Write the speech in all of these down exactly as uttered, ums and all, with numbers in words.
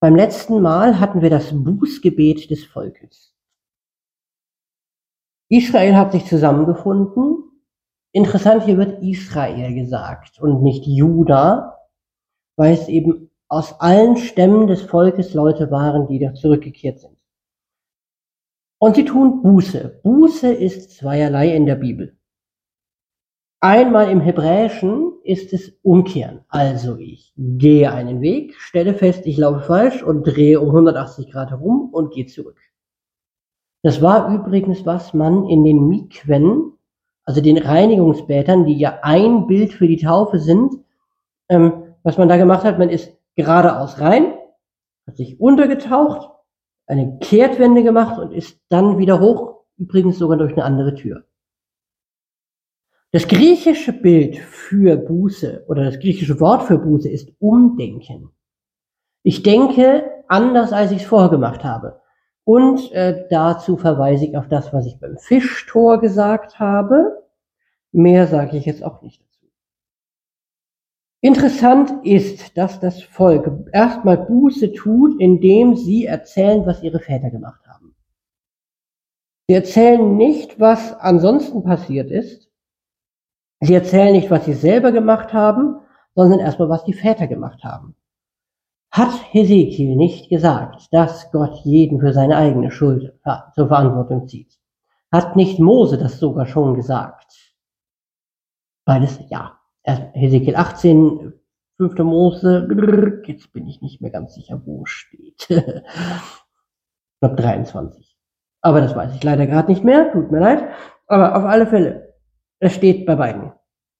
Beim letzten Mal hatten wir das Bußgebet des Volkes. Israel hat sich zusammengefunden. Interessant, hier wird Israel gesagt und nicht Juda, weil es eben aus allen Stämmen des Volkes Leute waren, die da zurückgekehrt sind. Und sie tun Buße. Buße ist zweierlei in der Bibel. Einmal im Hebräischen ist es umkehren. Also ich gehe einen Weg, stelle fest, ich laufe falsch und drehe um hundertachtzig Grad herum und gehe zurück. Das war übrigens, was man in den Mikwen, also den Reinigungsbädern, die ja ein Bild für die Taufe sind, ähm, was man da gemacht hat, man ist geradeaus rein, hat sich untergetaucht, eine Kehrtwende gemacht und ist dann wieder hoch, übrigens sogar durch eine andere Tür. Das griechische Bild für Buße oder das griechische Wort für Buße ist Umdenken. Ich denke anders, als ich es vorher gemacht habe. Und äh, dazu verweise ich auf das, was ich beim Fischtor gesagt habe. Mehr sage ich jetzt auch nicht dazu. Interessant ist, dass das Volk erstmal Buße tut, indem sie erzählen, was ihre Väter gemacht haben. Sie erzählen nicht, was ansonsten passiert ist. Sie erzählen nicht, was sie selber gemacht haben, sondern erstmal, was die Väter gemacht haben. Hat Hesekiel nicht gesagt, dass Gott jeden für seine eigene Schuld zur Verantwortung zieht? Hat nicht Mose das sogar schon gesagt? Beides, ja. Hesekiel achtzehn, fünfte Mose, jetzt bin ich nicht mehr ganz sicher, wo steht. Ich glaube dreiundzwanzig. Aber das weiß ich leider gerade nicht mehr, tut mir leid. Aber auf alle Fälle. Es steht bei beiden.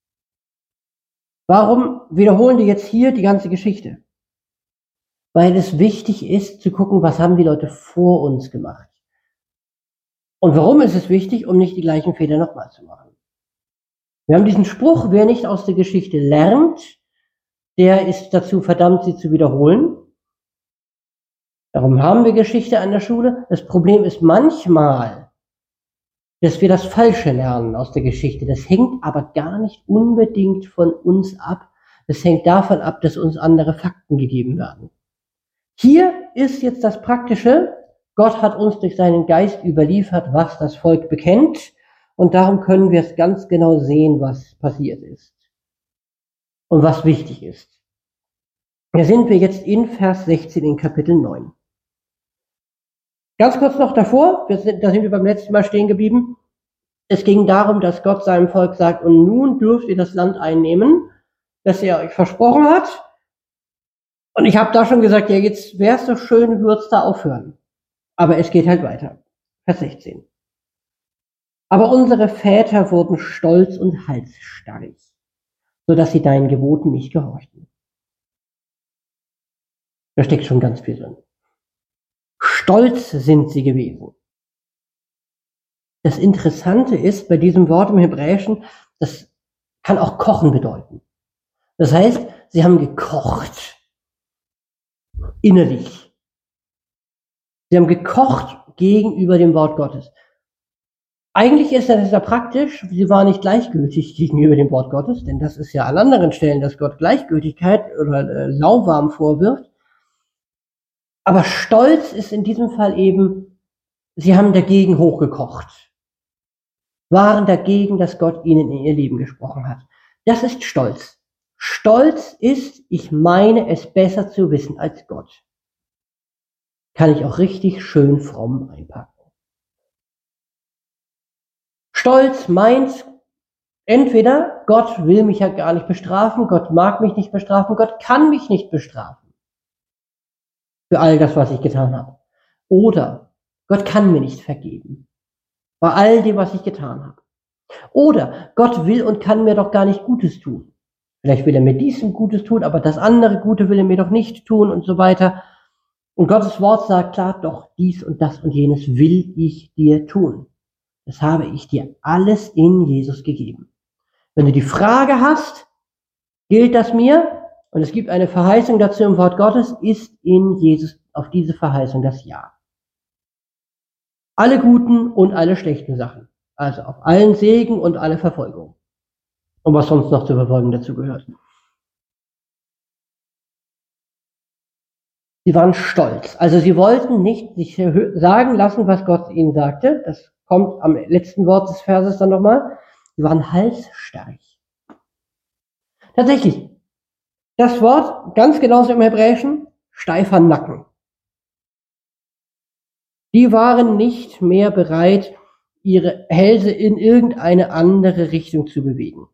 Warum wiederholen die jetzt hier die ganze Geschichte? Weil es wichtig ist, zu gucken, was haben die Leute vor uns gemacht. Und warum ist es wichtig? Um nicht die gleichen Fehler nochmal zu machen. Wir haben diesen Spruch, wer nicht aus der Geschichte lernt, der ist dazu verdammt, sie zu wiederholen. Darum haben wir Geschichte an der Schule. Das Problem ist manchmal, dass wir das Falsche lernen aus der Geschichte. Das hängt aber gar nicht unbedingt von uns ab. Das hängt davon ab, dass uns andere Fakten gegeben werden. Hier ist jetzt das Praktische. Gott hat uns durch seinen Geist überliefert, was das Volk bekennt. Und darum können wir es ganz genau sehen, was passiert ist. Und was wichtig ist. Da sind wir jetzt in Vers sechzehn in Kapitel neun. Ganz kurz noch davor, wir sind, da sind wir beim letzten Mal stehen geblieben. Es ging darum, dass Gott seinem Volk sagt, und nun dürft ihr das Land einnehmen, das er euch versprochen hat. Und ich habe da schon gesagt, ja, jetzt wäre es doch schön, würd's da aufhören. Aber es geht halt weiter. Vers sechzehn. Aber unsere Väter wurden stolz und halsstarrig, sodass sie deinen Geboten nicht gehorchten. Da steckt schon ganz viel drin. Stolz sind sie gewesen. Das Interessante ist, bei diesem Wort im Hebräischen, das kann auch kochen bedeuten. Das heißt, sie haben gekocht. Innerlich. Sie haben gekocht gegenüber dem Wort Gottes. Eigentlich ist das ja praktisch, sie waren nicht gleichgültig gegenüber dem Wort Gottes, denn das ist ja an anderen Stellen, dass Gott Gleichgültigkeit oder äh, lauwarm vorwirft. Aber Stolz ist in diesem Fall eben, sie haben dagegen hochgekocht. Waren dagegen, dass Gott ihnen in ihr Leben gesprochen hat. Das ist Stolz. Stolz ist, ich meine es besser zu wissen als Gott. Kann ich auch richtig schön fromm einpacken. Stolz meint entweder, Gott will mich ja gar nicht bestrafen, Gott mag mich nicht bestrafen, Gott kann mich nicht bestrafen. Für all das, was ich getan habe. Oder Gott kann mir nicht vergeben. Bei all dem, was ich getan habe. Oder Gott will und kann mir doch gar nicht Gutes tun. Vielleicht will er mir dies Gutes tun, aber das andere Gute will er mir doch nicht tun und so weiter. Und Gottes Wort sagt klar, doch dies und das und jenes will ich dir tun. Das habe ich dir alles in Jesus gegeben. Wenn du die Frage hast, gilt das mir? Und es gibt eine Verheißung dazu im Wort Gottes, ist in Jesus auf diese Verheißung das Ja. Alle guten und alle schlechten Sachen. Also auf allen Segen und alle Verfolgung. Und was sonst noch zur Verfolgung dazu gehört. Sie waren stolz. Also sie wollten nicht sich sagen lassen, was Gott ihnen sagte. Das kommt am letzten Wort des Verses dann nochmal. Sie waren halsstarrig. Tatsächlich, das Wort, ganz genauso im Hebräischen, steifer Nacken. Die waren nicht mehr bereit, ihre Hälse in irgendeine andere Richtung zu bewegen.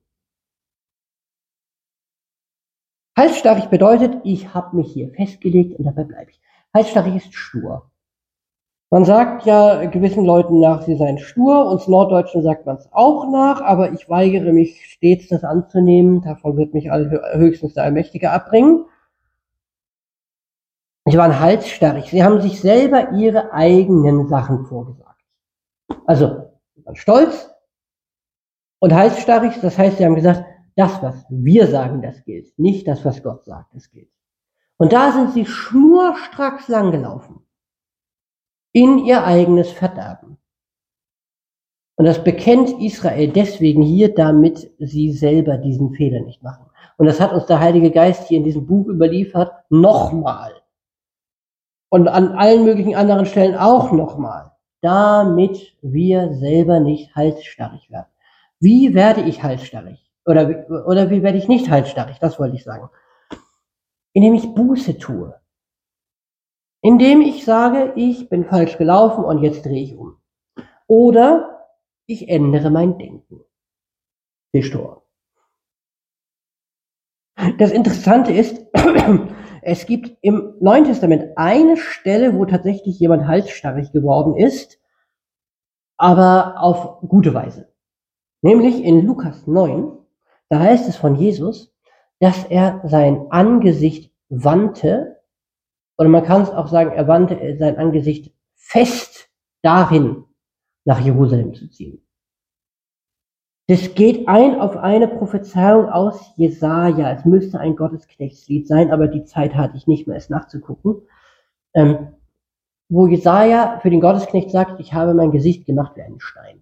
Halsstarrig bedeutet, ich habe mich hier festgelegt und dabei bleibe ich. Halsstarrig ist stur. Man sagt ja gewissen Leuten nach, sie seien stur, uns Norddeutschen sagt man es auch nach, aber ich weigere mich stets, das anzunehmen. Davon wird mich höchstens der Allmächtige abbringen. Sie waren halsstarrig. Sie haben sich selber ihre eigenen Sachen vorgesagt. Also, sie waren stolz und halsstarrig, das heißt, sie haben gesagt, das, was wir sagen, das gilt. Nicht das, was Gott sagt, das gilt. Und da sind sie schnurstracks langgelaufen. In ihr eigenes Verderben. Und das bekennt Israel deswegen hier, damit sie selber diesen Fehler nicht machen. Und das hat uns der Heilige Geist hier in diesem Buch überliefert, nochmal. Und an allen möglichen anderen Stellen auch nochmal. Damit wir selber nicht halsstarrig werden. Wie werde ich halsstarrig? Oder, oder wie werde ich nicht halsstarrig? Das wollte ich sagen. Indem ich Buße tue. Indem ich sage, ich bin falsch gelaufen und jetzt drehe ich um. Oder ich ändere mein Denken. Gestor. Das Interessante ist, es gibt im Neuen Testament eine Stelle, wo tatsächlich jemand halsstarrig geworden ist, aber auf gute Weise. Nämlich in Lukas neun, da heißt es von Jesus, dass er sein Angesicht wandte, oder man kann es auch sagen, er wandte sein Angesicht fest dahin, nach Jerusalem zu ziehen. Das geht ein auf eine Prophezeiung aus Jesaja. Es müsste ein Gottesknechtslied sein, aber die Zeit hatte ich nicht mehr, es nachzugucken. Ähm, wo Jesaja für den Gottesknecht sagt, ich habe mein Gesicht gemacht wie einen Stein.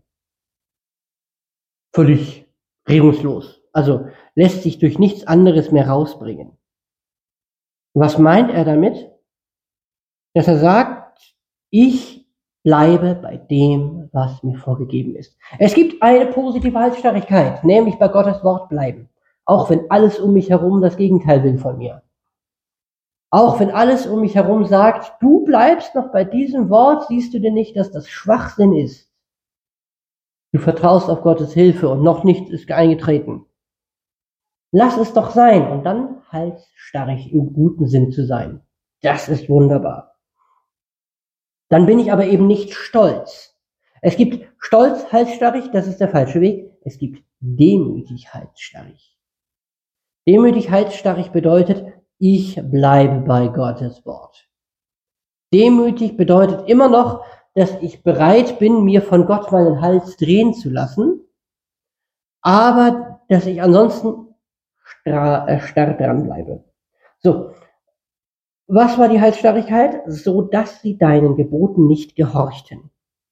Völlig regungslos. Also lässt sich durch nichts anderes mehr rausbringen. Was meint er damit? Dass er sagt, ich bleibe bei dem, was mir vorgegeben ist. Es gibt eine positive Halsstarrigkeit, nämlich bei Gottes Wort bleiben. Auch wenn alles um mich herum das Gegenteil will von mir. Auch wenn alles um mich herum sagt, du bleibst noch bei diesem Wort, siehst du denn nicht, dass das Schwachsinn ist. Du vertraust auf Gottes Hilfe und noch nichts ist eingetreten. Lass es doch sein und dann halsstarrig im guten Sinn zu sein. Das ist wunderbar. Dann bin ich aber eben nicht stolz. Es gibt stolz halsstarrig, das ist der falsche Weg. Es gibt demütig halsstarrig. Demütig halsstarrig bedeutet, ich bleibe bei Gottes Wort. Demütig bedeutet immer noch, dass ich bereit bin, mir von Gott meinen Hals drehen zu lassen, aber dass ich ansonsten starr dran bleibe. So. Was war die Halsstarrigkeit? So dass sie deinen Geboten nicht gehorchten.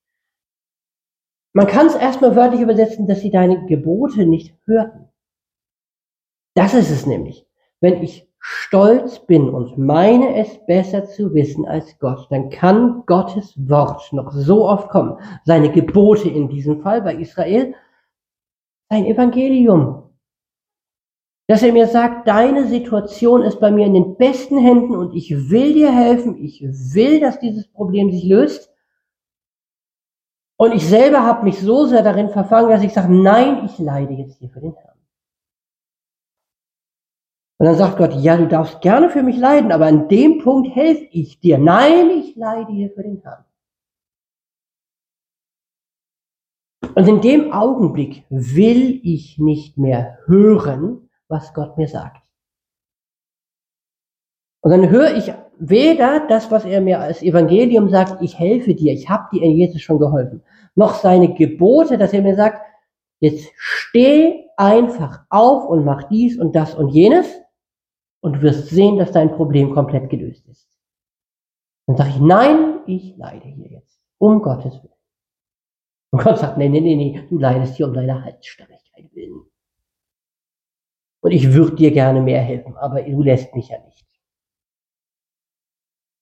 Man kann es erstmal wörtlich übersetzen, dass sie deine Gebote nicht hörten. Das ist es nämlich. Wenn ich stolz bin und meine es besser zu wissen als Gott, dann kann Gottes Wort noch so oft kommen. Seine Gebote in diesem Fall bei Israel, sein Evangelium. Dass er mir sagt, deine Situation ist bei mir in den besten Händen und ich will dir helfen, ich will, dass dieses Problem sich löst. Und ich selber habe mich so sehr darin verfangen, dass ich sage, nein, ich leide jetzt hier für den Herrn. Und dann sagt Gott, ja, du darfst gerne für mich leiden, aber an dem Punkt helfe ich dir. Nein, ich leide hier für den Herrn. Und in dem Augenblick will ich nicht mehr hören, was Gott mir sagt. Und dann höre ich weder das, was er mir als Evangelium sagt, ich helfe dir, ich habe dir in Jesus schon geholfen, noch seine Gebote, dass er mir sagt, jetzt steh einfach auf und mach dies und das und jenes und du wirst sehen, dass dein Problem komplett gelöst ist. Dann sage ich, nein, ich leide hier jetzt, um Gottes Willen. Und Gott sagt, nee, nee, nee, nee, du leidest hier um deine Halsstarrigkeit willen. Und ich würde dir gerne mehr helfen, aber du lässt mich ja nicht.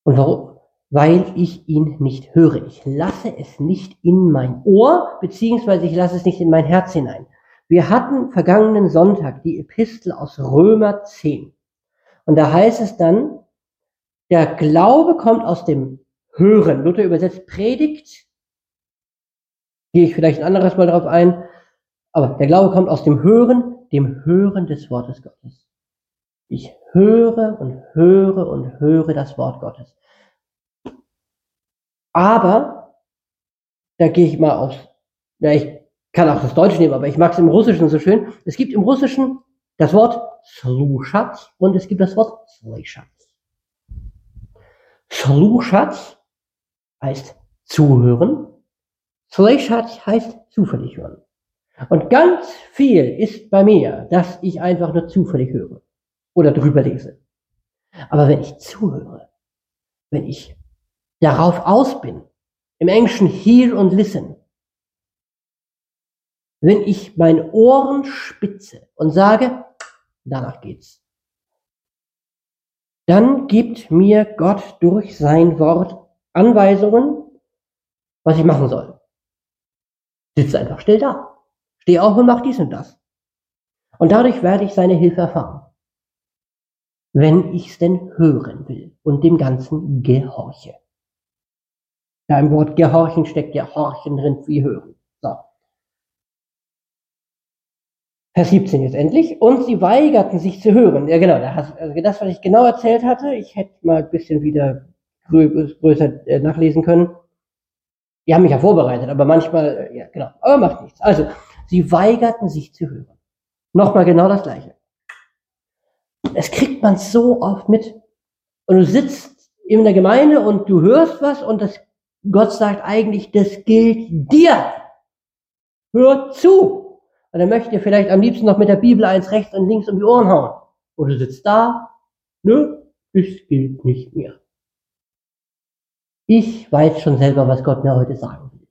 Und warum? Weil ich ihn nicht höre. Ich lasse es nicht in mein Ohr, beziehungsweise ich lasse es nicht in mein Herz hinein. Wir hatten vergangenen Sonntag die Epistel aus Römer zehn. Und da heißt es dann, der Glaube kommt aus dem Hören. Luther übersetzt Predigt. Gehe ich vielleicht ein anderes Mal drauf ein. Aber der Glaube kommt aus dem Hören, dem Hören des Wortes Gottes. Ich höre und höre und höre das Wort Gottes. Aber, da gehe ich mal aufs, ja, ich kann auch das Deutsche nehmen, aber ich mag es im Russischen so schön. Es gibt im Russischen das Wort Sluchat und es gibt das Wort Slyshat. Sluchat heißt zuhören, Slyshat heißt zufällig hören. Und ganz viel ist bei mir, dass ich einfach nur zufällig höre oder drüber lese. Aber wenn ich zuhöre, wenn ich darauf aus bin, im Englischen hear und listen, wenn ich meine Ohren spitze und sage, danach geht's, dann gibt mir Gott durch sein Wort Anweisungen, was ich machen soll. Sitze einfach still da. Steh auf und mach dies und das. Und dadurch werde ich seine Hilfe erfahren. Wenn ich es denn hören will und dem Ganzen gehorche. Da im Wort gehorchen steckt ja horchen drin wie hören. So. Vers siebzehn jetzt endlich. Und sie weigerten sich zu hören. Ja genau, also das, was ich genau erzählt hatte, ich hätte mal ein bisschen wieder größer nachlesen können. Die haben mich ja vorbereitet, aber manchmal, ja genau, aber macht nichts. Also, sie weigerten sich zu hören. Nochmal genau das Gleiche. Das kriegt man so oft mit. Und du sitzt in der Gemeinde und du hörst was und das, Gott sagt eigentlich, das gilt dir. Hör zu. Und er möchte dir vielleicht am liebsten noch mit der Bibel eins rechts und links um die Ohren hauen. Und du sitzt da, nö, das gilt nicht mehr. Ich weiß schon selber, was Gott mir heute sagen will.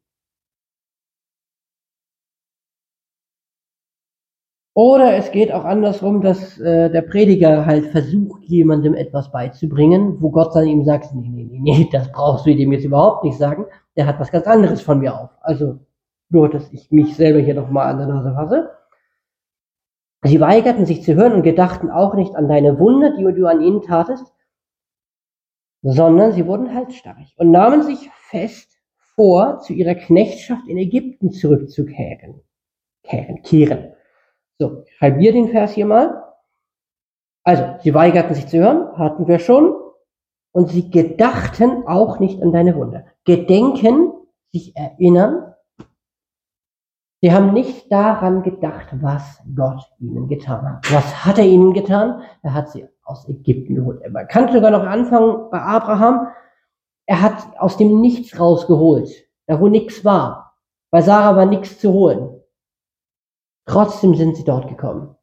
Oder es geht auch andersrum, dass äh, der Prediger halt versucht, jemandem etwas beizubringen, wo Gott dann ihm sagt, nee, nee, nee, nee, das brauchst du dem jetzt überhaupt nicht sagen. Der hat was ganz anderes von mir auf. Also nur, dass ich mich selber hier nochmal an der Nase fasse. Sie weigerten sich zu hören und gedachten auch nicht an deine Wunder, die du an ihnen tatest, sondern sie wurden halsstarrig und nahmen sich fest vor, zu ihrer Knechtschaft in Ägypten zurückzukehren. Kehren, kehren. So, ich halbiere den Vers hier mal. Also, sie weigerten sich zu hören, hatten wir schon. Und sie gedachten auch nicht an deine Wunder. Gedenken, sich erinnern. Sie haben nicht daran gedacht, was Gott ihnen getan hat. Was hat er ihnen getan? Er hat sie aus Ägypten geholt. Man kann sogar noch anfangen bei Abraham. Er hat aus dem Nichts rausgeholt, da wo nichts war. Bei Sarah war nichts zu holen. Trotzdem sind sie dort gekommen.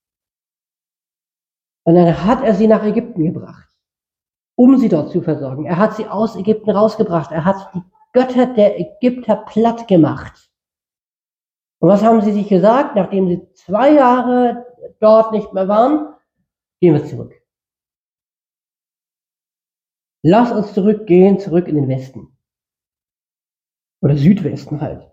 Und dann hat er sie nach Ägypten gebracht, um sie dort zu versorgen. Er hat sie aus Ägypten rausgebracht. Er hat die Götter der Ägypter platt gemacht. Und was haben sie sich gesagt, nachdem sie zwei Jahre dort nicht mehr waren? Gehen wir zurück. Lass uns zurückgehen, zurück in den Westen. Oder Südwesten halt.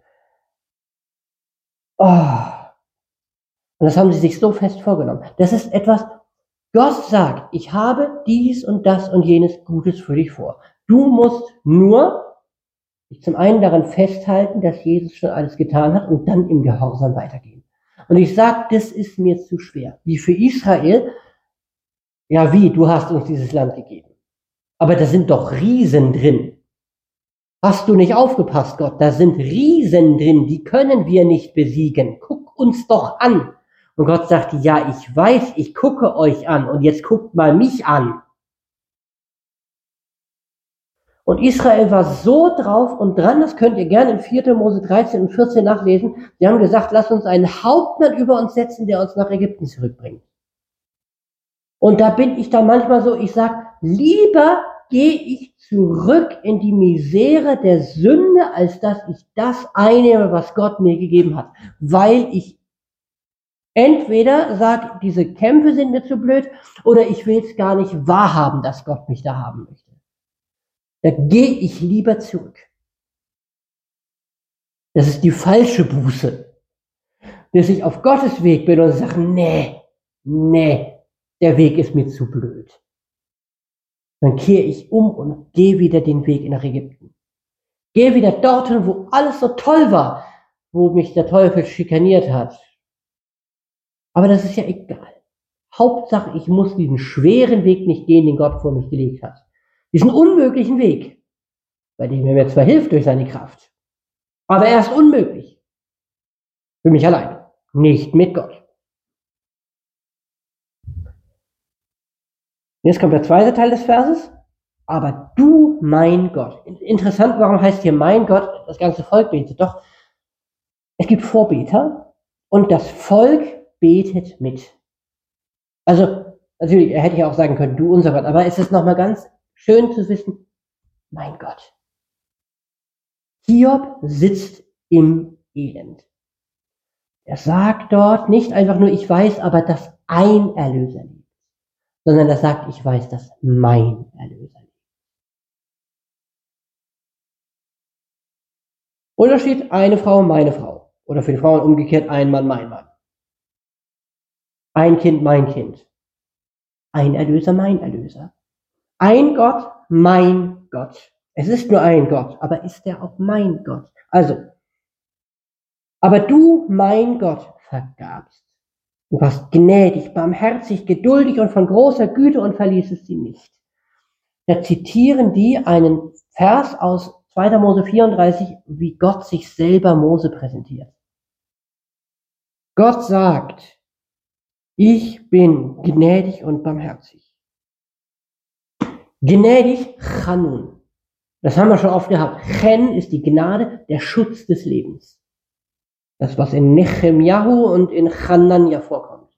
Oh. Und das haben sie sich so fest vorgenommen. Das ist etwas, Gott sagt, ich habe dies und das und jenes Gutes für dich vor. Du musst nur dich zum einen daran festhalten, dass Jesus schon alles getan hat und dann im Gehorsam weitergehen. Und ich sage, das ist mir zu schwer. Wie für Israel, ja wie, du hast uns dieses Land gegeben. Aber da sind doch Riesen drin. Hast du nicht aufgepasst, Gott? Da sind Riesen drin, die können wir nicht besiegen. Guck uns doch an. Und Gott sagte, ja, ich weiß, ich gucke euch an und jetzt guckt mal mich an. Und Israel war so drauf und dran, das könnt ihr gerne in vierter Mose dreizehn und vierzehn nachlesen. Sie haben gesagt, lasst uns einen Hauptmann über uns setzen, der uns nach Ägypten zurückbringt. Und da bin ich dann manchmal so, ich sag, lieber gehe ich zurück in die Misere der Sünde, als dass ich das einnehme, was Gott mir gegeben hat. Weil ich entweder sage, diese Kämpfe sind mir zu blöd, oder ich will es gar nicht wahrhaben, dass Gott mich da haben möchte. Da gehe ich lieber zurück. Das ist die falsche Buße. Dass ich auf Gottes Weg bin und sage, nee, nee, der Weg ist mir zu blöd. Dann kehre ich um und gehe wieder den Weg nach Ägypten. Gehe wieder dorthin, wo alles so toll war, wo mich der Teufel schikaniert hat. Aber das ist ja egal. Hauptsache, ich muss diesen schweren Weg nicht gehen, den Gott vor mich gelegt hat. Diesen unmöglichen Weg, bei dem er mir zwar hilft durch seine Kraft, aber er ist unmöglich. Für mich allein, nicht mit Gott. Jetzt kommt der zweite Teil des Verses. Aber du, mein Gott. Interessant, warum heißt hier mein Gott? Das ganze Volk betet. Doch, es gibt Vorbeter und das Volk betet mit. Also, natürlich, er hätte ja auch sagen können, du unser Gott, aber es ist nochmal ganz schön zu wissen, mein Gott. Hiob sitzt im Elend. Er sagt dort nicht einfach nur, ich weiß aber, dass ein Erlöser lebt, sondern er sagt, ich weiß, dass mein Erlöser lebt. Unterschied, eine Frau, meine Frau. Oder für die Frauen umgekehrt, ein Mann, mein Mann. Ein Kind, mein Kind. Ein Erlöser, mein Erlöser. Ein Gott, mein Gott. Es ist nur ein Gott, aber ist er auch mein Gott? Also, aber du, mein Gott, vergabst. Du warst gnädig, barmherzig, geduldig und von großer Güte und verließest sie nicht. Da zitieren die einen Vers aus zweiter Mose vierunddreißig, wie Gott sich selber Mose präsentiert. Gott sagt, ich bin gnädig und barmherzig. Gnädig, Chanun. Das haben wir schon oft gehabt. Chen ist die Gnade, der Schutz des Lebens. Das, was in Nehemjahu und in Hanania vorkommt.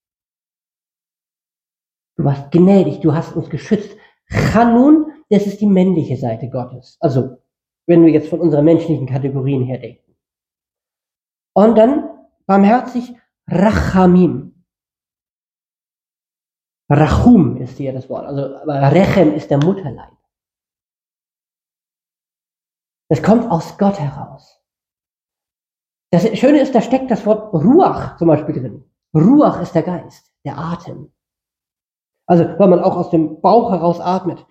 Du warst gnädig, du hast uns geschützt. Chanun, das ist die männliche Seite Gottes. Also, wenn wir jetzt von unseren menschlichen Kategorien her denken. Und dann, barmherzig, Rachamim. Rachum ist hier das Wort. Also, aber Rechem ist der Mutterleib. Das kommt aus Gott heraus. Das Schöne ist, da steckt das Wort Ruach zum Beispiel drin. Ruach ist der Geist, der Atem. Also, weil man auch aus dem Bauch heraus atmet.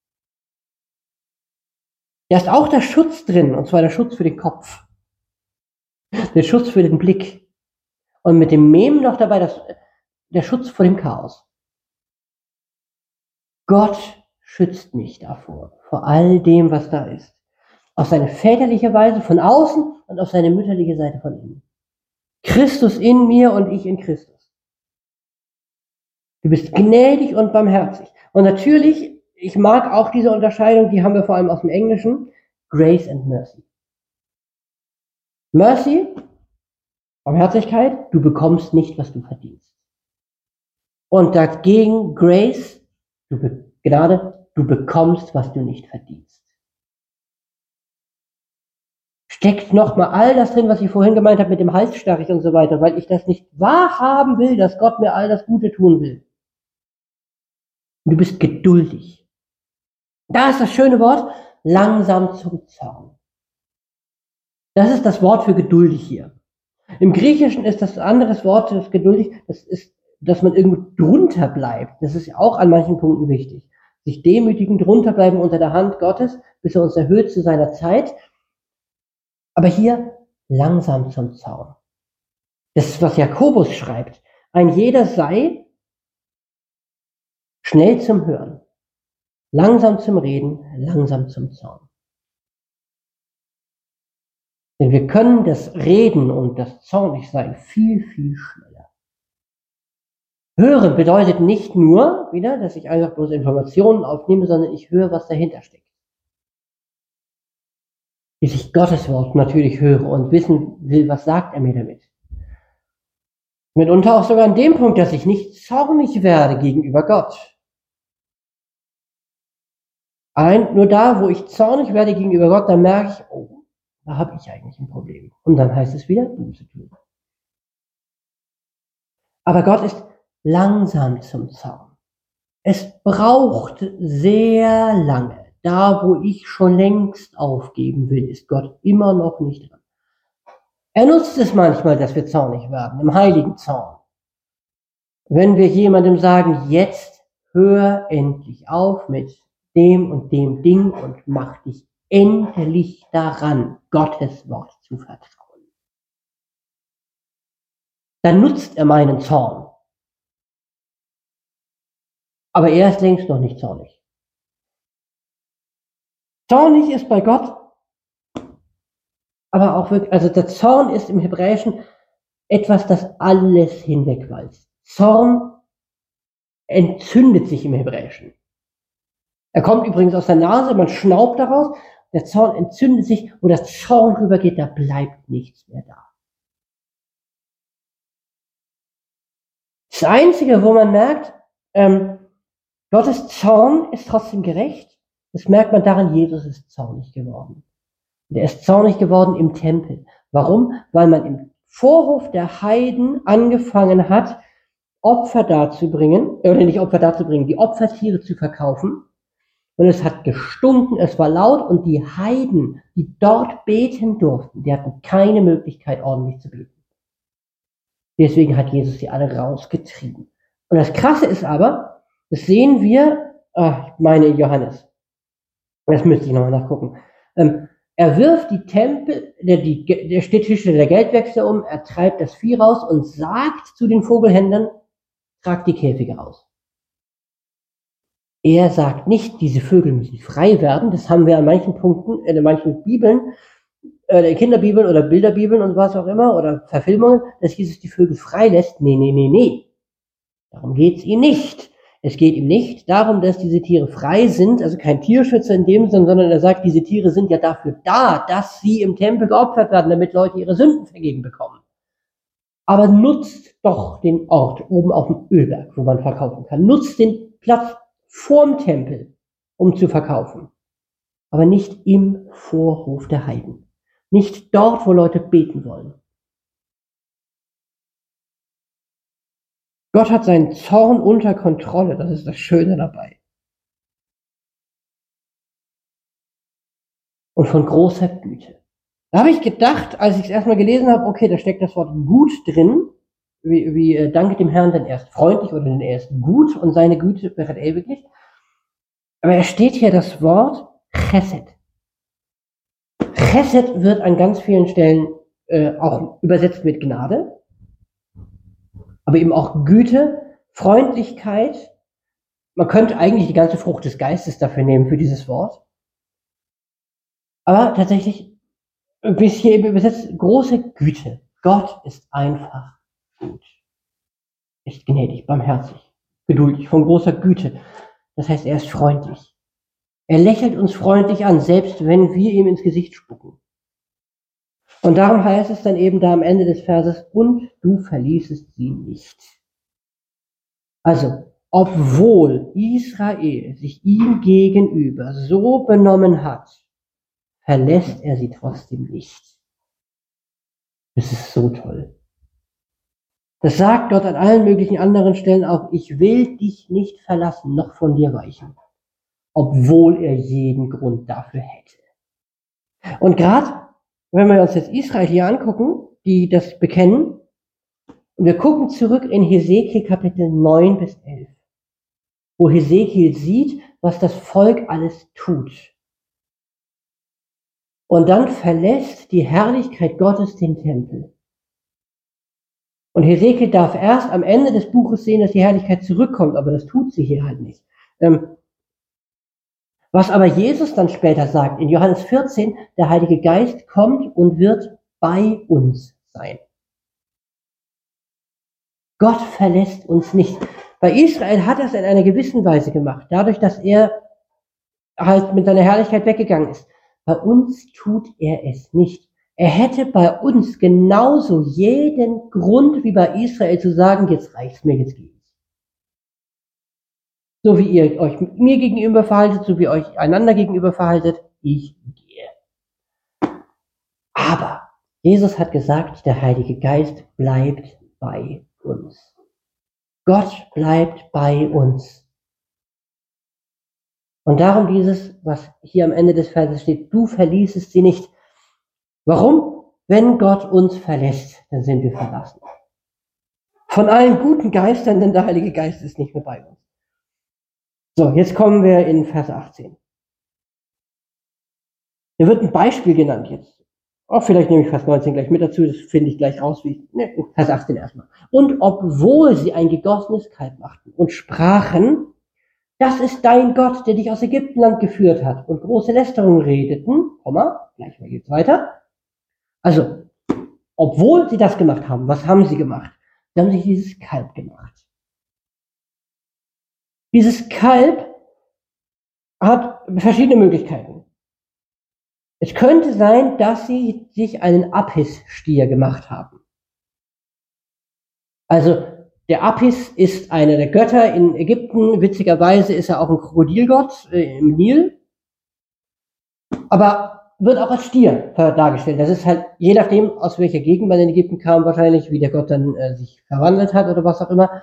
Da ist auch der Schutz drin, und zwar der Schutz für den Kopf. Der Schutz für den Blick. Und mit dem Mem noch dabei das, der Schutz vor dem Chaos. Gott schützt mich davor, vor all dem, was da ist. Auf seine väterliche Weise von außen und auf seine mütterliche Seite von innen. Christus in mir und ich in Christus. Du bist gnädig und barmherzig. Und natürlich, ich mag auch diese Unterscheidung, die haben wir vor allem aus dem Englischen, Grace and Mercy. Mercy, Barmherzigkeit, du bekommst nicht, was du verdienst. Und dagegen Grace, du be- Gnade, du bekommst, was du nicht verdienst. Steckt nochmal all das drin, was ich vorhin gemeint habe mit dem Halsstarrig und so weiter, weil ich das nicht wahrhaben will, dass Gott mir all das Gute tun will. Und du bist geduldig. Da ist das schöne Wort, langsam zum Zorn. Das ist das Wort für geduldig hier. Im Griechischen ist das ein anderes Wort, das geduldig, das ist, dass man irgendwo drunter bleibt. Das ist auch an manchen Punkten wichtig. Sich demütigen, drunter bleiben unter der Hand Gottes, bis er uns erhöht zu seiner Zeit. Aber hier langsam zum Zorn. Das ist, was Jakobus schreibt. Ein jeder sei schnell zum Hören, langsam zum Reden, langsam zum Zorn. Denn wir können das Reden und das Zornigsein viel, viel schneller. Hören bedeutet nicht nur, wieder, dass ich einfach bloß Informationen aufnehme, sondern ich höre, was dahinter steckt. Bis ich Gottes Wort natürlich höre und wissen will, was sagt er mir damit. Mitunter auch sogar an dem Punkt, dass ich nicht zornig werde gegenüber Gott. Ein, nur da, wo ich zornig werde gegenüber Gott, dann merke ich, oh, da habe ich eigentlich ein Problem. Und dann heißt es wieder, Buße tun. Aber Gott ist langsam zum Zorn. Es braucht sehr lange. Da, wo ich schon längst aufgeben will, ist Gott immer noch nicht dran. Er nutzt es manchmal, dass wir zornig werden, im heiligen Zorn. Wenn wir jemandem sagen, jetzt hör endlich auf mit dem und dem Ding und mach dich endlich daran, Gottes Wort zu vertrauen. Dann nutzt er meinen Zorn. Aber er ist längst noch nicht zornig. Zornig ist bei Gott, aber auch wirklich, also der Zorn ist im Hebräischen etwas, das alles hinwegwalzt. Zorn entzündet sich im Hebräischen. Er kommt übrigens aus der Nase, man schnaubt daraus, der Zorn entzündet sich, wo das Zorn rübergeht, da bleibt nichts mehr da. Das Einzige, wo man merkt, ähm, Gottes Zorn ist trotzdem gerecht, das merkt man daran, Jesus ist zornig geworden. Und er ist zornig geworden im Tempel. Warum? Weil man im Vorhof der Heiden angefangen hat, Opfer darzubringen, oder nicht Opfer darzubringen, die Opfertiere zu verkaufen. Und es hat gestunken, es war laut und die Heiden, die dort beten durften, die hatten keine Möglichkeit, ordentlich zu beten. Deswegen hat Jesus sie alle rausgetrieben. Und das Krasse ist aber, das sehen wir, ach, ich meine Johannes, das müsste ich nochmal nachgucken, ähm, er wirft die Tempel, der, die, der Tische der Geldwechsler um, er treibt das Vieh raus und sagt zu den Vogelhändlern, tragt die Käfige raus. Er sagt nicht, diese Vögel müssen frei werden, das haben wir an manchen Punkten, in manchen Bibeln, äh, Kinderbibeln oder Bilderbibeln und was auch immer, oder Verfilmungen, dass Jesus die Vögel freilässt. Nee, nee, nee, nee. Darum geht's ihm nicht. Es geht ihm nicht darum, dass diese Tiere frei sind, also kein Tierschützer in dem Sinne, sondern er sagt, diese Tiere sind ja dafür da, dass sie im Tempel geopfert werden, damit Leute ihre Sünden vergeben bekommen. Aber nutzt doch den Ort oben auf dem Ölberg, wo man verkaufen kann. Nutzt den Platz vorm Tempel, um zu verkaufen. Aber nicht im Vorhof der Heiden. Nicht dort, wo Leute beten wollen. Gott hat seinen Zorn unter Kontrolle, das ist das Schöne dabei. Und von großer Güte. Da habe ich gedacht, als ich es erstmal gelesen habe, okay, da steckt das Wort gut drin, wie, wie äh, danke dem Herrn, denn er ist freundlich oder denn er ist gut und seine Güte wäret ewiglich. Aber es steht hier das Wort Chesed. Chesed wird an ganz vielen Stellen äh, auch übersetzt mit Gnade. Aber eben auch Güte, Freundlichkeit. Man könnte eigentlich die ganze Frucht des Geistes dafür nehmen, für dieses Wort. Aber tatsächlich, wie es hier eben übersetzt, große Güte. Gott ist einfach gut. Ist gnädig, barmherzig, geduldig, von großer Güte. Das heißt, er ist freundlich. Er lächelt uns freundlich an, selbst wenn wir ihm ins Gesicht spucken. Und darum heißt es dann eben da am Ende des Verses, und du verließest sie nicht. Also, obwohl Israel sich ihm gegenüber so benommen hat, verlässt er sie trotzdem nicht. Das ist so toll. Das sagt Gott an allen möglichen anderen Stellen auch, ich will dich nicht verlassen, noch von dir weichen. Obwohl er jeden Grund dafür hätte. Und gerade wenn wir uns jetzt Israel hier angucken, die das bekennen, und wir gucken zurück in Hesekiel Kapitel neun bis elf, wo Hesekiel sieht, was das Volk alles tut. Und dann verlässt die Herrlichkeit Gottes den Tempel. Und Hesekiel darf erst am Ende des Buches sehen, dass die Herrlichkeit zurückkommt, aber das tut sie hier halt nicht. Ähm, Was aber Jesus dann später sagt, in Johannes vierzehn, der Heilige Geist kommt und wird bei uns sein. Gott verlässt uns nicht. Bei Israel hat er es in einer gewissen Weise gemacht, dadurch, dass er halt mit seiner Herrlichkeit weggegangen ist. Bei uns tut er es nicht. Er hätte bei uns genauso jeden Grund wie bei Israel zu sagen, jetzt reicht's mir, jetzt geht's. So wie ihr euch mir gegenüber verhaltet, so wie ihr euch einander gegenüber verhaltet, ich gehe. Aber Jesus hat gesagt, der Heilige Geist bleibt bei uns. Gott bleibt bei uns. Und darum dieses, was hier am Ende des Verses steht, du verließest sie nicht. Warum? Wenn Gott uns verlässt, dann sind wir verlassen. Von allen guten Geistern, denn der Heilige Geist ist nicht mehr bei uns. So, jetzt kommen wir in Vers achtzehn. Hier wird ein Beispiel genannt jetzt. Auch vielleicht nehme ich Vers neunzehn gleich mit dazu, das finde ich gleich raus, wie ne, Vers achtzehn erstmal. Und obwohl sie ein gegossenes Kalb machten und sprachen, das ist dein Gott, der dich aus Ägyptenland geführt hat, und große Lästerungen redeten, Komma, gleich mal geht's weiter. Also, obwohl sie das gemacht haben, was haben sie gemacht? Sie haben sich dieses Kalb gemacht. Dieses Kalb hat verschiedene Möglichkeiten. Es könnte sein, dass sie sich einen Apis-Stier gemacht haben. Also, der Apis ist einer der Götter in Ägypten. Witzigerweise ist er auch ein Krokodilgott äh, im Nil. Aber wird auch als Stier dargestellt. Das ist halt, je nachdem, aus welcher Gegend man in Ägypten kam, wahrscheinlich, wie der Gott dann äh, sich verwandelt hat oder was auch immer.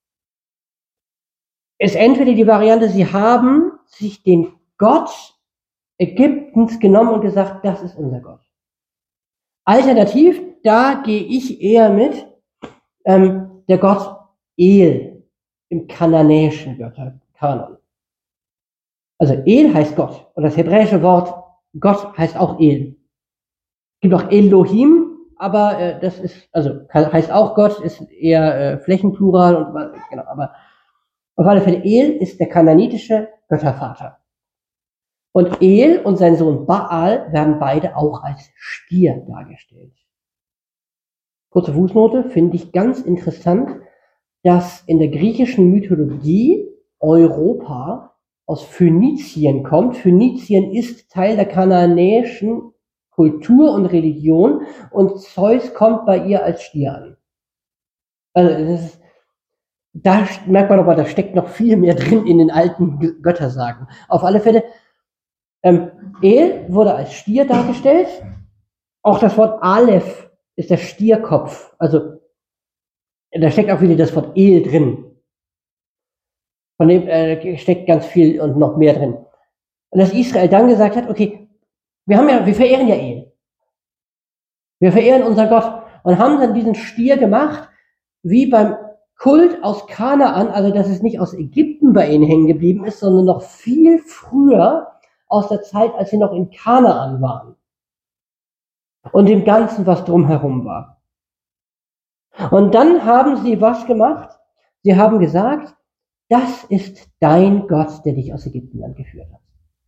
Ist entweder die Variante, sie haben sich den Gott Ägyptens genommen und gesagt, das ist unser Gott. Alternativ, da gehe ich eher mit, ähm, der Gott El im kananäischen Götterkanon. Also El heißt Gott und das hebräische Wort Gott heißt auch El. Es gibt auch Elohim, aber äh, das ist, also heißt auch Gott, ist eher äh, Flächenplural und genau, aber auf alle Fälle El ist der kananitische Göttervater. Und El und sein Sohn Baal werden beide auch als Stier dargestellt. Kurze Fußnote, finde ich ganz interessant, dass in der griechischen Mythologie Europa aus Phönizien kommt. Phönizien ist Teil der kanaanäischen Kultur und Religion und Zeus kommt bei ihr als Stier an. Also das ist, da merkt man aber, da steckt noch viel mehr drin in den alten Göttersagen. Auf alle Fälle, ähm, El wurde als Stier dargestellt. Auch das Wort Aleph ist der Stierkopf. Also da steckt auch wieder das Wort El drin. Von dem äh, steckt ganz viel und noch mehr drin. Und dass Israel dann gesagt hat, okay, wir haben ja, wir verehren ja El. Wir verehren unseren Gott und haben dann diesen Stier gemacht, wie beim Kult aus Kanaan, also dass es nicht aus Ägypten bei ihnen hängen geblieben ist, sondern noch viel früher aus der Zeit, als sie noch in Kanaan waren. Und dem Ganzen, was drumherum war. Und dann haben sie was gemacht? Sie haben gesagt, das ist dein Gott, der dich aus Ägyptenland geführt hat.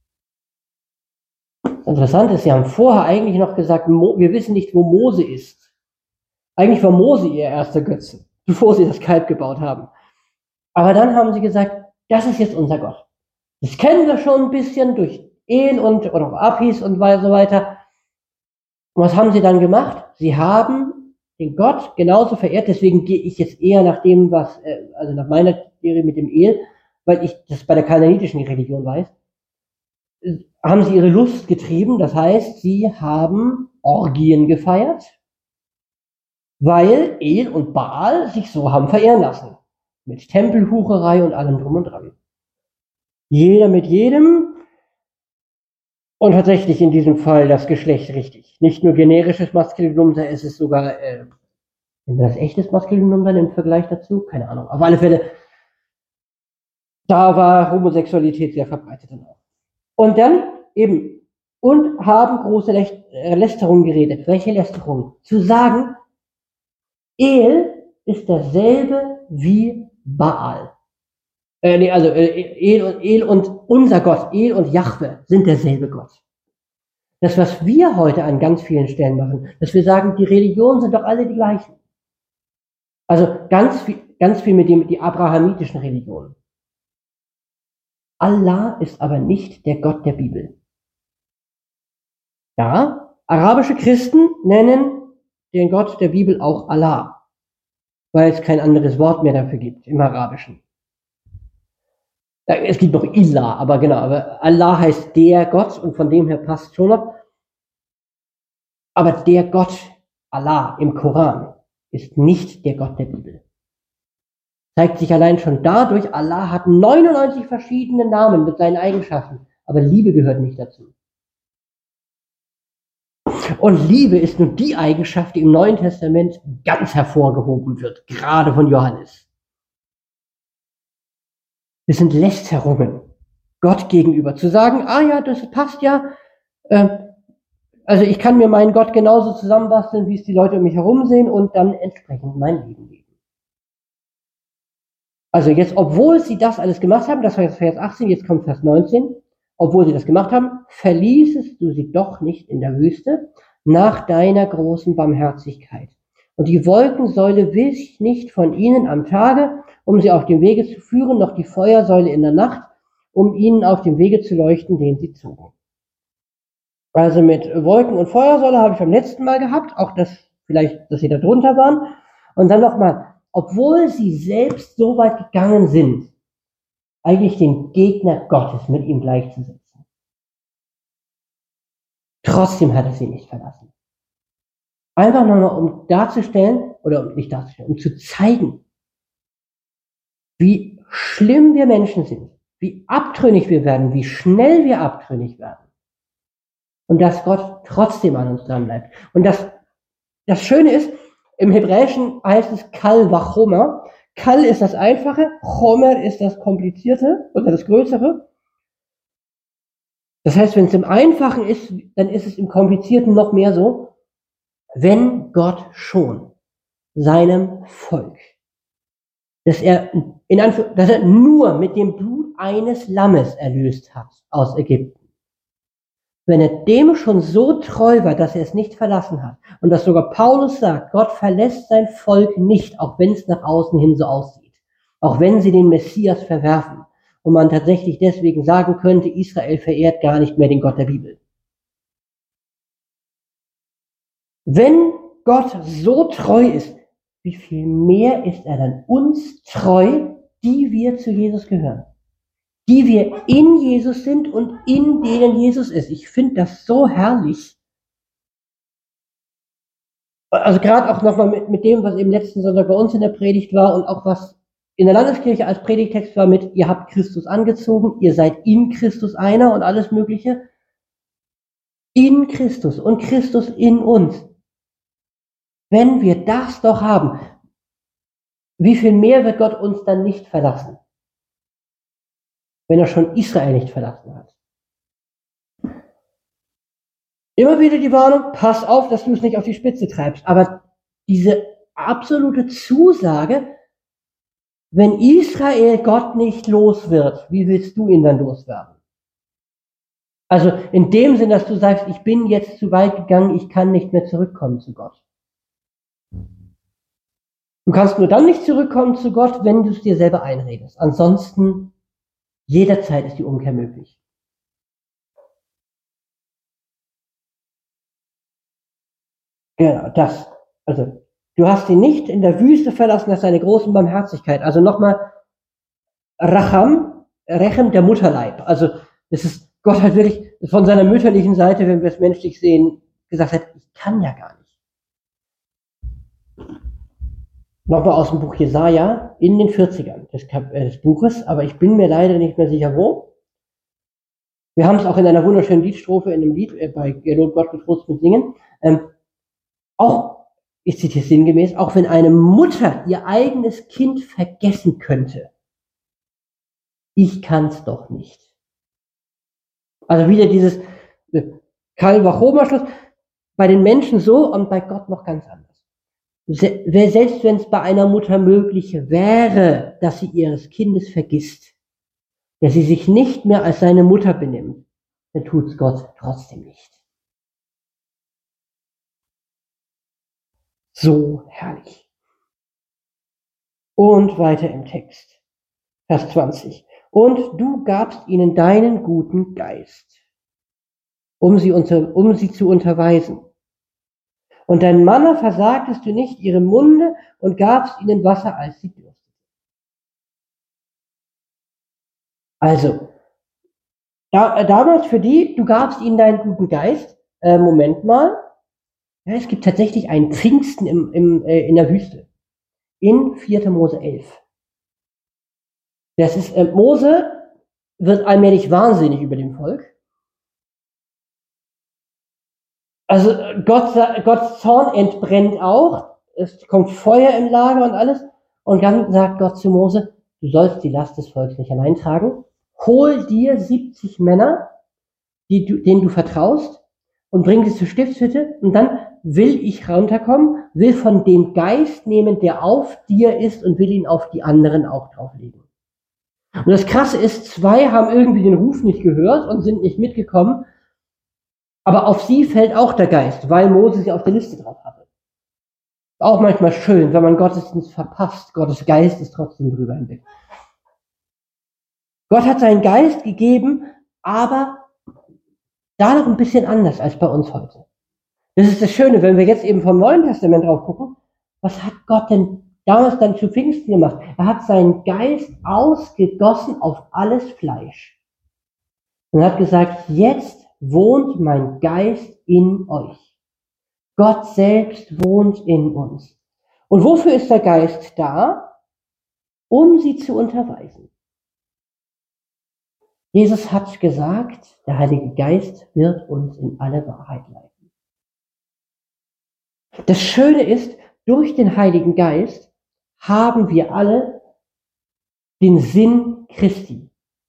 Das Interessante ist, sie haben vorher eigentlich noch gesagt, wir wissen nicht, wo Mose ist. Eigentlich war Mose ihr erster Götze, bevor sie das Kalb gebaut haben. Aber dann haben sie gesagt, das ist jetzt unser Gott. Das kennen wir schon ein bisschen durch El und oder auch Apis und so weiter. Und was haben sie dann gemacht? Sie haben den Gott genauso verehrt, deswegen gehe ich jetzt eher nach dem, was, äh, also nach meiner Theorie mit dem El, weil ich das bei der kanaanitischen Religion weiß, haben sie ihre Lust getrieben, das heißt, sie haben Orgien gefeiert, weil El und Baal sich so haben verehren lassen. Mit Tempelhucherei und allem drum und dran. Jeder mit jedem und tatsächlich in diesem Fall das Geschlecht richtig. Nicht nur generisches Maskulinum, da ist es sogar, äh, das echtes Maskulinum dann im Vergleich dazu? Keine Ahnung. Auf alle Fälle, da war Homosexualität sehr verbreitet dann auch. Und dann eben, und haben große Lästerungen geredet. Welche Lästerungen? Zu sagen, El ist derselbe wie Baal. Äh, nee, also äh, El, und, El und unser Gott, El und Jahwe sind derselbe Gott. Das, was wir heute an ganz vielen Stellen machen, dass wir sagen, die Religionen sind doch alle die gleichen. Also ganz viel, ganz viel mit dem, die abrahamitischen Religionen. Allah ist aber nicht der Gott der Bibel. Ja, arabische Christen nennen den Gott der Bibel auch Allah, weil es kein anderes Wort mehr dafür gibt im Arabischen. Es gibt noch Ilah, aber genau, aber Allah heißt der Gott und von dem her passt schon noch. Aber der Gott, Allah im Koran, ist nicht der Gott der Bibel. zeigt sich allein schon dadurch, Allah hat neunundneunzig verschiedene Namen mit seinen Eigenschaften, aber Liebe gehört nicht dazu. Und Liebe ist nun die Eigenschaft, die im Neuen Testament ganz hervorgehoben wird, gerade von Johannes. Es sind Lästerungen Gott gegenüber. Zu sagen, ah ja, das passt ja, äh, also ich kann mir meinen Gott genauso zusammenbasteln, wie es die Leute um mich herum sehen und dann entsprechend mein Leben leben. Also jetzt, obwohl sie das alles gemacht haben, das war jetzt Vers achtzehn, jetzt kommt Vers neunzehn, obwohl sie das gemacht haben, verließest du sie doch nicht in der Wüste nach deiner großen Barmherzigkeit. Und die Wolkensäule wich nicht von ihnen am Tage, um sie auf dem Wege zu führen, noch die Feuersäule in der Nacht, um ihnen auf dem Wege zu leuchten, den sie zogen. Also mit Wolken und Feuersäule habe ich beim letzten Mal gehabt, auch das vielleicht, dass sie da drunter waren. Und dann nochmal, obwohl sie selbst so weit gegangen sind, eigentlich den Gegner Gottes mit ihm gleichzusetzen. Trotzdem hat er sie nicht verlassen. Einfach nochmal, um darzustellen, oder um nicht darzustellen, um zu zeigen, wie schlimm wir Menschen sind, wie abtrünnig wir werden, wie schnell wir abtrünnig werden. Und dass Gott trotzdem an uns dran bleibt. Und das, das Schöne ist, im Hebräischen heißt es Kal Vachomer. Kal ist das Einfache, Chomer ist das Komplizierte oder das Größere. Das heißt, wenn es im Einfachen ist, dann ist es im Komplizierten noch mehr so, wenn Gott schon seinem Volk, dass er, in Anführ- dass er nur mit dem Blut eines Lammes erlöst hat aus Ägypten, wenn er dem schon so treu war, dass er es nicht verlassen hat, und dass sogar Paulus sagt, Gott verlässt sein Volk nicht, auch wenn es nach außen hin so aussieht, auch wenn sie den Messias verwerfen, und man tatsächlich deswegen sagen könnte, Israel verehrt gar nicht mehr den Gott der Bibel. Wenn Gott so treu ist, wie viel mehr ist er dann uns treu, die wir zu Jesus gehören? Die wir in Jesus sind und in denen Jesus ist. Ich finde das so herrlich. Also gerade auch nochmal mit, mit dem, was eben letzten Sonntag bei uns in der Predigt war und auch was in der Landeskirche als Predigtext war mit, ihr habt Christus angezogen, ihr seid in Christus einer und alles Mögliche. In Christus und Christus in uns. Wenn wir das doch haben, wie viel mehr wird Gott uns dann nicht verlassen? Wenn er schon Israel nicht verlassen hat. Immer wieder die Warnung, pass auf, dass du es nicht auf die Spitze treibst. Aber diese absolute Zusage, wenn Israel Gott nicht los wird, wie willst du ihn dann loswerden? Also in dem Sinn, dass du sagst, ich bin jetzt zu weit gegangen, ich kann nicht mehr zurückkommen zu Gott. Du kannst nur dann nicht zurückkommen zu Gott, wenn du es dir selber einredest. Ansonsten jederzeit ist die Umkehr möglich. Genau, das. Also, du hast ihn nicht in der Wüste verlassen, das ist seine große Barmherzigkeit. Also nochmal, Racham, Rechem, der Mutterleib. Also, es ist, Gott hat wirklich von seiner mütterlichen Seite, wenn wir es menschlich sehen, gesagt hat, ich kann ja gar nicht. Nochmal aus dem Buch Jesaja in den vierzigern des, des Buches, aber ich bin mir leider nicht mehr sicher, wo. Wir haben es auch in einer wunderschönen Liedstrophe in dem Lied äh, bei Gelobt Gott getrost mit Singen. Ähm, auch, ich zitiere sinngemäß, auch wenn eine Mutter ihr eigenes Kind vergessen könnte, ich kann's doch nicht. Also wieder dieses äh, Karl Vachomer-Schluss, bei den Menschen so und bei Gott noch ganz anders. Selbst wenn es bei einer Mutter möglich wäre, dass sie ihres Kindes vergisst, dass sie sich nicht mehr als seine Mutter benimmt, dann tut's Gott trotzdem nicht. So herrlich. Und weiter im Text. Vers zwanzig. Und du gabst ihnen deinen guten Geist, um sie, unter, um sie zu unterweisen. Und dein Manna versagtest du nicht ihrem Munde und gabst ihnen Wasser, als sie dürsteten. Also, da, äh, damals für die, du gabst ihnen deinen guten Geist. Äh, Moment mal. Ja, es gibt tatsächlich einen Pfingsten im, im, äh, in der Wüste. In vierter Mose elf. Das ist, äh, Mose wird allmählich wahnsinnig über dem Volk. Also Gott, Gottes Zorn entbrennt auch, es kommt Feuer im Lager und alles. Und dann sagt Gott zu Mose, du sollst die Last des Volkes nicht allein tragen. Hol dir siebzig Männer, die du, denen du vertraust, und bring sie zur Stiftshütte. Und dann will ich runterkommen, will von dem Geist nehmen, der auf dir ist, und will ihn auf die anderen auch drauflegen. Und das Krasse ist, zwei haben irgendwie den Ruf nicht gehört und sind nicht mitgekommen. Aber auf sie fällt auch der Geist, weil Mose sie auf der Liste drauf hatte. Auch manchmal schön, wenn man Gottesdienst verpasst. Gottes Geist ist trotzdem drüber hinweg. Gott hat seinen Geist gegeben, aber da noch ein bisschen anders als bei uns heute. Das ist das Schöne, wenn wir jetzt eben vom Neuen Testament drauf gucken. Was hat Gott denn damals dann zu Pfingsten gemacht? Er hat seinen Geist ausgegossen auf alles Fleisch. Und hat gesagt, jetzt wohnt mein Geist in euch. Gott selbst wohnt in uns. Und wofür ist der Geist da? Um sie zu unterweisen. Jesus hat gesagt, der Heilige Geist wird uns in alle Wahrheit leiten. Das Schöne ist, durch den Heiligen Geist haben wir alle den Sinn Christi.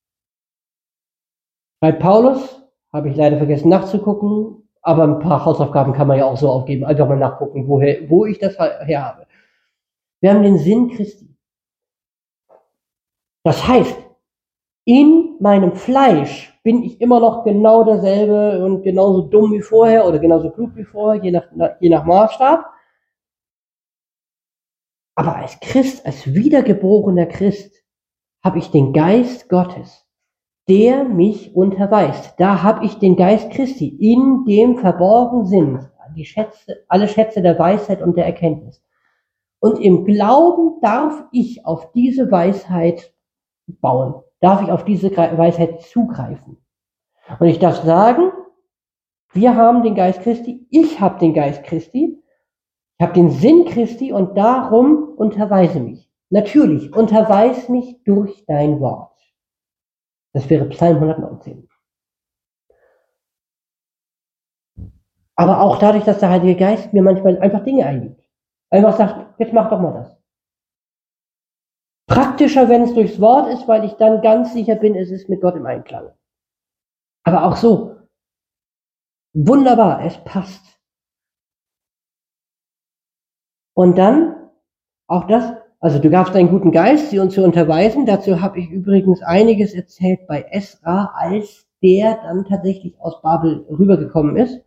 Bei Paulus habe ich leider vergessen nachzugucken, aber ein paar Hausaufgaben kann man ja auch so aufgeben. Einfach mal nachgucken, woher, wo ich das her habe. Wir haben den Sinn Christi. Das heißt, in meinem Fleisch bin ich immer noch genau derselbe und genauso dumm wie vorher oder genauso klug wie vorher, je nach, je nach Maßstab. Aber als Christ, als wiedergeborener Christ, habe ich den Geist Gottes, der mich unterweist. Da habe ich den Geist Christi, in dem verborgen sind die Schätze, alle Schätze der Weisheit und der Erkenntnis. Und im Glauben darf ich auf diese Weisheit bauen, darf ich auf diese Weisheit zugreifen. Und ich darf sagen, wir haben den Geist Christi, ich habe den Geist Christi, ich habe den Sinn Christi und darum unterweise mich. Natürlich, unterweis mich durch dein Wort. Das wäre Psalm hundertneunzehn. Aber auch dadurch, dass der Heilige Geist mir manchmal einfach Dinge eingibt. Einfach sagt, jetzt mach doch mal das. Praktischer, wenn es durchs Wort ist, weil ich dann ganz sicher bin, es ist mit Gott im Einklang. Aber auch so. Wunderbar, es passt. Und dann, auch das, also du gabst einen guten Geist, sie uns zu unterweisen. Dazu habe ich übrigens einiges erzählt bei Esra, als der dann tatsächlich aus Babel rübergekommen ist.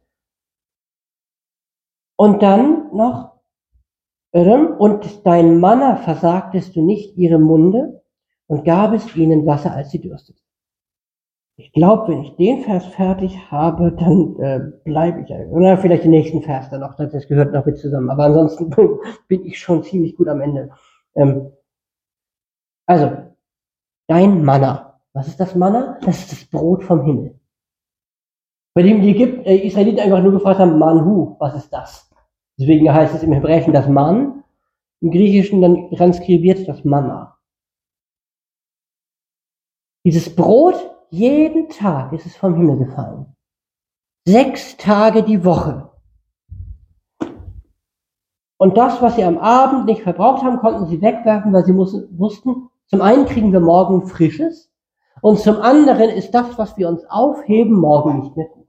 Und dann noch, und dein Manna versagtest du nicht ihrem Munde und gabest ihnen Wasser, als sie dürsteten. Ich glaube, wenn ich den Vers fertig habe, dann äh, bleibe ich, oder vielleicht den nächsten Vers dann noch, das gehört noch mit zusammen. Aber ansonsten bin ich schon ziemlich gut am Ende. Ähm, also, dein Manna. Was ist das Manna? Das ist das Brot vom Himmel. Bei dem die Ägypter, äh, Israeliten einfach nur gefragt haben, Manhu, was ist das? Deswegen heißt es im Hebräischen das Man, im Griechischen dann transkribiert das Manna. Dieses Brot, jeden Tag ist es vom Himmel gefallen. Sechs Tage die Woche. Und das, was sie am Abend nicht verbraucht haben, konnten sie wegwerfen, weil sie mussten, wussten, zum einen kriegen wir morgen Frisches und zum anderen ist das, was wir uns aufheben, morgen nicht mehr gut.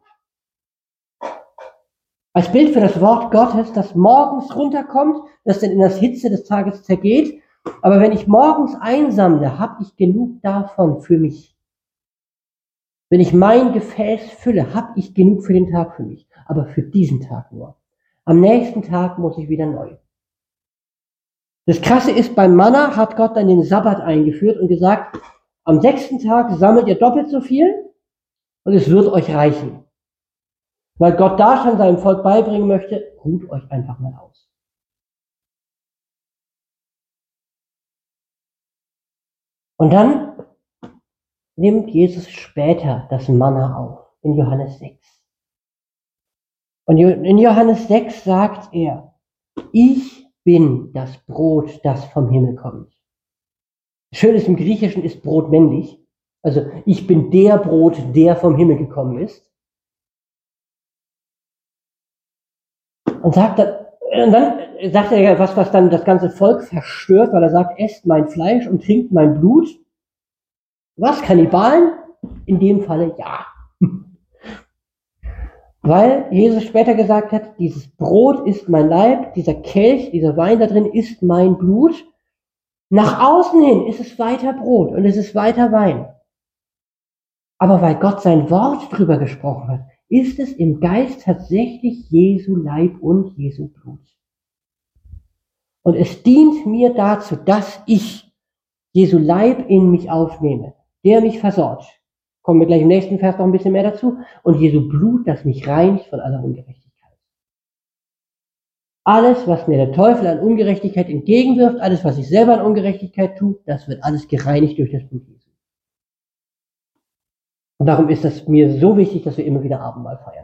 Als Bild für das Wort Gottes, das morgens runterkommt, das dann in der Hitze des Tages zergeht. Aber wenn ich morgens einsammle, habe ich genug davon für mich. Wenn ich mein Gefäß fülle, habe ich genug für den Tag für mich. Aber für diesen Tag nur. Am nächsten Tag muss ich wieder neu. Das Krasse ist, beim Manna hat Gott dann den Sabbat eingeführt und gesagt, am sechsten Tag sammelt ihr doppelt so viel und es wird euch reichen. Weil Gott da schon seinem Volk beibringen möchte, ruht euch einfach mal aus. Und dann nimmt Jesus später das Manna auf, in Johannes sechs. Und in Johannes sechs sagt er, ich bin das Brot, das vom Himmel kommt. Schön ist, im Griechischen ist Brot männlich. Also ich bin der Brot, der vom Himmel gekommen ist. Und sagt dann, und dann sagt er ja was, was dann das ganze Volk verstört, weil er sagt, esst mein Fleisch und trinkt mein Blut. Was, Kannibalen? In dem Falle ja. Weil Jesus später gesagt hat, dieses Brot ist mein Leib, dieser Kelch, dieser Wein da drin ist mein Blut. Nach außen hin ist es weiter Brot und es ist weiter Wein. Aber weil Gott sein Wort drüber gesprochen hat, ist es im Geist tatsächlich Jesu Leib und Jesu Blut. Und es dient mir dazu, dass ich Jesu Leib in mich aufnehme, der mich versorgt. Kommen wir gleich im nächsten Vers noch ein bisschen mehr dazu. Und Jesu Blut, das mich reinigt von aller Ungerechtigkeit. Alles, was mir der Teufel an Ungerechtigkeit entgegenwirft, alles, was ich selber an Ungerechtigkeit tue, das wird alles gereinigt durch das Blut Jesu. Und darum ist es mir so wichtig, dass wir immer wieder Abendmahl feiern.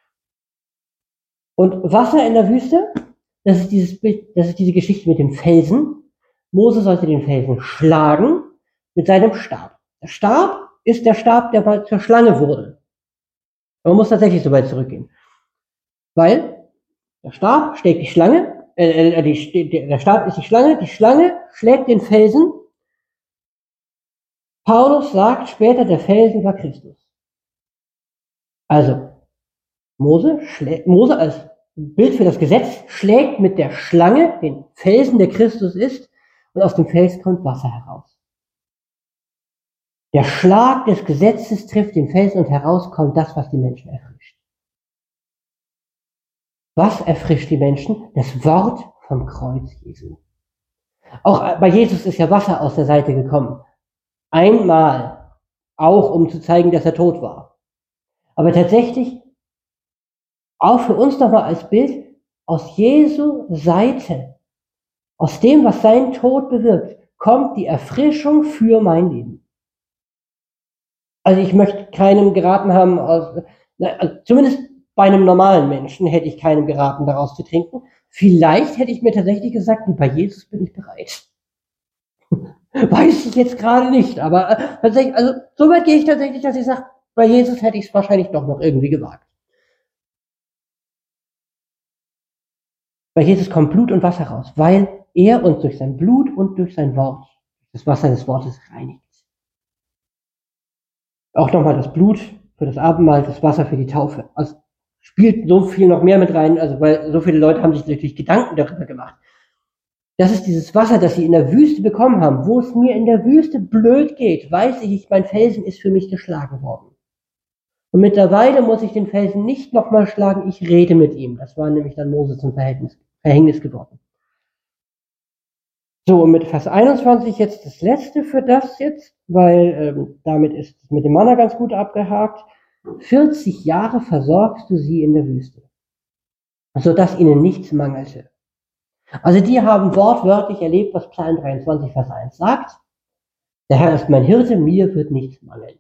Und Wasser in der Wüste, das ist dieses Bild, das ist diese Geschichte mit dem Felsen. Mose sollte den Felsen schlagen mit seinem Stab. Der Stab ist der Stab, der mal zur Schlange wurde. Man muss tatsächlich so weit zurückgehen. Weil der Stab schlägt die Schlange, äh, äh, die, der Stab ist die Schlange, die Schlange schlägt den Felsen. Paulus sagt später, der Felsen war Christus. Also, Mose, schlägt, Mose als Bild für das Gesetz schlägt mit der Schlange den Felsen, der Christus ist, und aus dem Felsen kommt Wasser heraus. Der Schlag des Gesetzes trifft den Felsen und heraus kommt das, was die Menschen erfrischt. Was erfrischt die Menschen? Das Wort vom Kreuz Jesu. Auch bei Jesus ist ja Wasser aus der Seite gekommen. Einmal, auch um zu zeigen, dass er tot war. Aber tatsächlich, auch für uns nochmal als Bild, aus Jesu Seite, aus dem, was sein Tod bewirkt, kommt die Erfrischung für mein Leben. Also ich möchte keinem geraten haben, aus, also zumindest bei einem normalen Menschen hätte ich keinem geraten, daraus zu trinken. Vielleicht hätte ich mir tatsächlich gesagt, bei Jesus bin ich bereit. Weiß ich jetzt gerade nicht, aber tatsächlich, also so weit gehe ich tatsächlich, dass ich sage, bei Jesus hätte ich es wahrscheinlich doch noch irgendwie gewagt. Bei Jesus kommt Blut und Wasser raus, weil er uns durch sein Blut und durch sein Wort, das Wasser des Wortes, reinigt. Auch nochmal das Blut für das Abendmahl, das Wasser für die Taufe. Also spielt so viel noch mehr mit rein, also weil so viele Leute haben sich natürlich Gedanken darüber gemacht. Das ist dieses Wasser, das sie in der Wüste bekommen haben. Wo es mir in der Wüste blöd geht, weiß ich, mein Felsen ist für mich geschlagen worden. Und mittlerweile muss ich den Felsen nicht nochmal schlagen, ich rede mit ihm. Das war nämlich dann Mose zum Verhängnis, Verhängnis geworden. So, und mit Vers einundzwanzig jetzt das letzte für das jetzt, weil ähm, damit ist es mit dem Manna ganz gut abgehakt. vierzig Jahre versorgst du sie in der Wüste, sodass ihnen nichts mangelte. Also die haben wortwörtlich erlebt, was Psalm dreiundzwanzig, Vers eins sagt. Der Herr ist mein Hirte, mir wird nichts mangeln.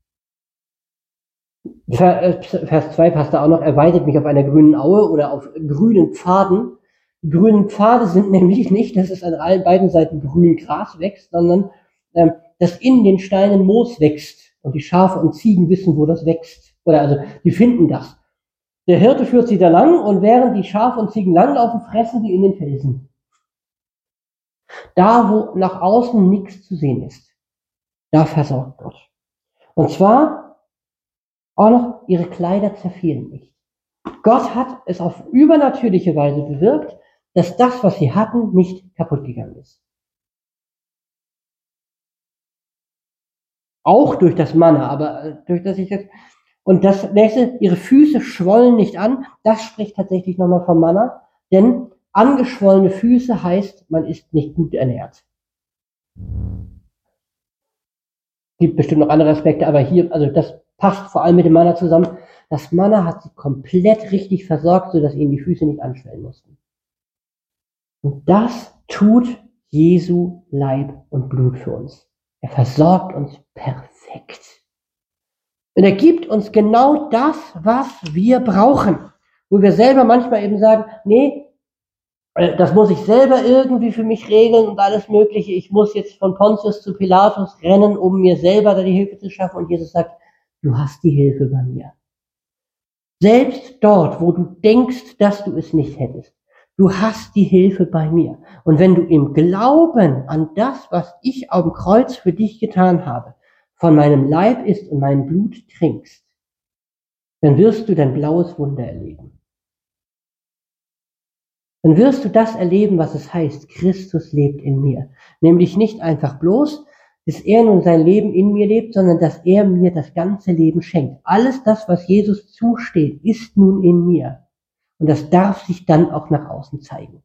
Vers zwei passt da auch noch, er weidet mich auf einer grünen Aue oder auf grünen Pfaden. Die grünen Pfade sind nämlich nicht, dass es an allen beiden Seiten grün Gras wächst, sondern ähm, dass in den Steinen Moos wächst. Und die Schafe und Ziegen wissen, wo das wächst. Oder also, die finden das. Der Hirte führt sie da lang und während die Schafe und Ziegen langlaufen, fressen sie in den Felsen. Da, wo nach außen nichts zu sehen ist, da versorgt Gott. Und zwar auch noch, ihre Kleider zerfielen nicht. Gott hat es auf übernatürliche Weise bewirkt, dass das, was sie hatten, nicht kaputt gegangen ist. Auch durch das Manna, aber durch das ich jetzt, und das nächste, ihre Füße schwollen nicht an, das spricht tatsächlich nochmal vom Manna, denn angeschwollene Füße heißt, man ist nicht gut ernährt. Gibt bestimmt noch andere Aspekte, aber hier, also das passt vor allem mit dem Manna zusammen. Das Manna hat sie komplett richtig versorgt, sodass ihnen die Füße nicht anschwellen mussten. Und das tut Jesu Leib und Blut für uns. Er versorgt uns perfekt. Und er gibt uns genau das, was wir brauchen. Wo wir selber manchmal eben sagen, nee, Das muss ich selber irgendwie für mich regeln und alles Mögliche. Ich muss jetzt von Pontius zu Pilatus rennen, um mir selber da die Hilfe zu schaffen. Und Jesus sagt, du hast die Hilfe bei mir. Selbst dort, wo du denkst, dass du es nicht hättest, du hast die Hilfe bei mir. Und wenn du im Glauben an das, was ich auf dem Kreuz für dich getan habe, von meinem Leib isst und mein Blut trinkst, dann wirst du dein blaues Wunder erleben. Dann wirst du das erleben, was es heißt, Christus lebt in mir. Nämlich nicht einfach bloß, dass er nun sein Leben in mir lebt, sondern dass er mir das ganze Leben schenkt. Alles das, was Jesus zusteht, ist nun in mir. Und das darf sich dann auch nach außen zeigen.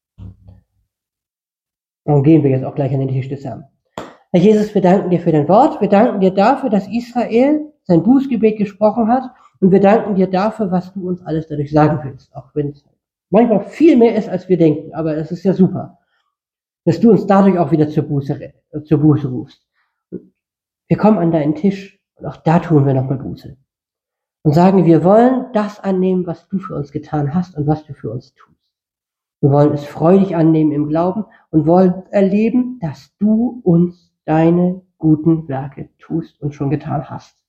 Und gehen wir jetzt auch gleich an den Tisch zusammen. Herr Jesus, wir danken dir für dein Wort. Wir danken dir dafür, dass Israel sein Bußgebet gesprochen hat. Und wir danken dir dafür, was du uns alles dadurch sagen willst. Auch wenn es manchmal viel mehr ist, als wir denken. Aber es ist ja super, dass du uns dadurch auch wieder zur Buße, zur Buße rufst. Wir kommen an deinen Tisch und auch da tun wir nochmal Buße. Und sagen, wir wollen das annehmen, was du für uns getan hast und was du für uns tust. Wir wollen es freudig annehmen im Glauben und wollen erleben, dass du uns deine guten Werke tust und schon getan hast.